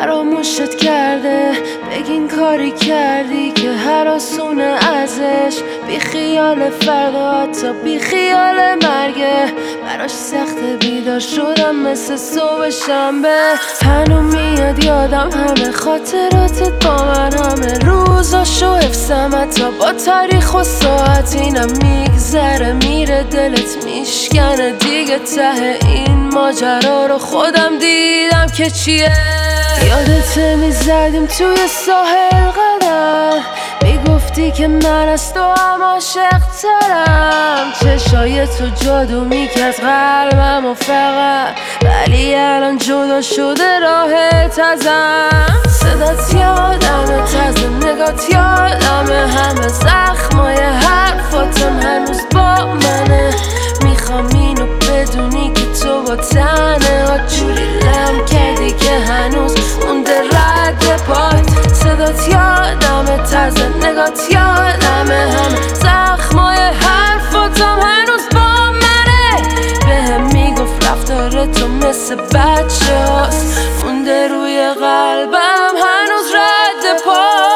فراموشت کرده. بگین کاری کردی که هراسونه ازش، بی خیال فردا تا بی خیال مرگه. براش سخت بیدار شدم مثل صبح شنبه. هنو میاد یادم همه خاطراتت با من، همه روزاشو حفظم تا با تاریخ و ساعت. اینم میگذره میره دلت میشکنه دیگه، ته این ماجرا رو خودم دیدم که چیه. یادت میزدیم توی ساحل قدم، میگفتی که من از تو هم عاشق ترم. چشای تو جادو میکرد قلبم و فقط، ولی الان جدا شده راحت ازم. صدات یادمه، طرز نگات یادمه، همه زخمای حرفاتم هنوز با منه. میخوام اینو بدونی که تو با تنه ها جوری لم کردی که هنوز مونده رد پات. صدات یادمه، طرز نگات یادمه، همه زخمای حرفاتم هنوز با منه. بهم میگفت رفتار تو مثل بچه هاست، مونده روی قلبم هنوز رد پات.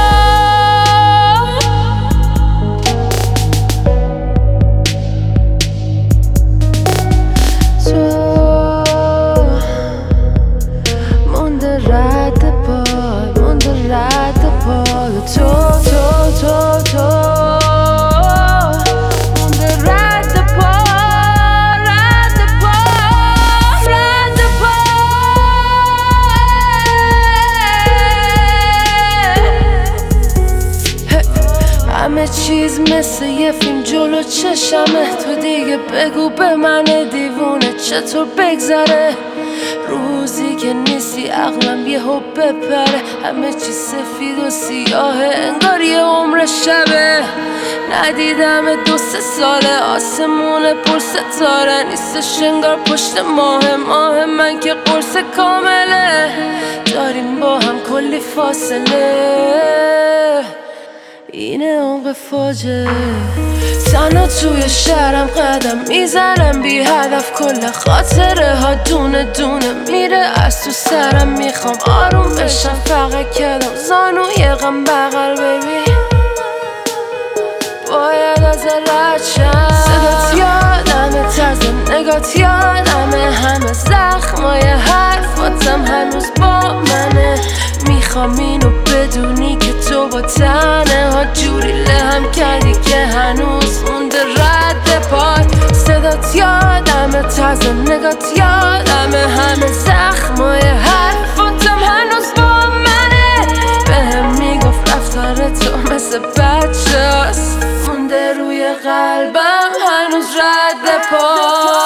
همه چیز مثل یه فیلم جلو چشمه، تو دیگه بگو به من دیوونه چطور بگذره. روزی که نیستی عقلم یهو بپره، همه چی سفید و سیاهه انگار یه عمر شبه. ندیدم 2-3 ساله، آسمون پر ستاره نیستش انگار پشت ماه من که قرص کامله. داریم با هم کلی فاصله، اینه عمق فاجعه. تنها توی شهرم قدم میزنم بی هدف، کل خاطره ها دونه دونه میره از تو سرم. میخوام آروم بشم فقط کردم زانوی غم بغل بیبی، باید از رد شم. صدات یادمه، طرز نگات یادمه، همه زخمای حرفاتم هنوز با منه. میخوام اینو بدونی که تو با تنه ها جوری لهم کردی که هنوز مونده رد پات. صدات یادمه، طرز نگات یادمه، همه زخمای حرفاتم هنوز با منه. بهم میگفت رفتار تو مثل بچه هاست، مونده روی قلبم هنوز رد پات.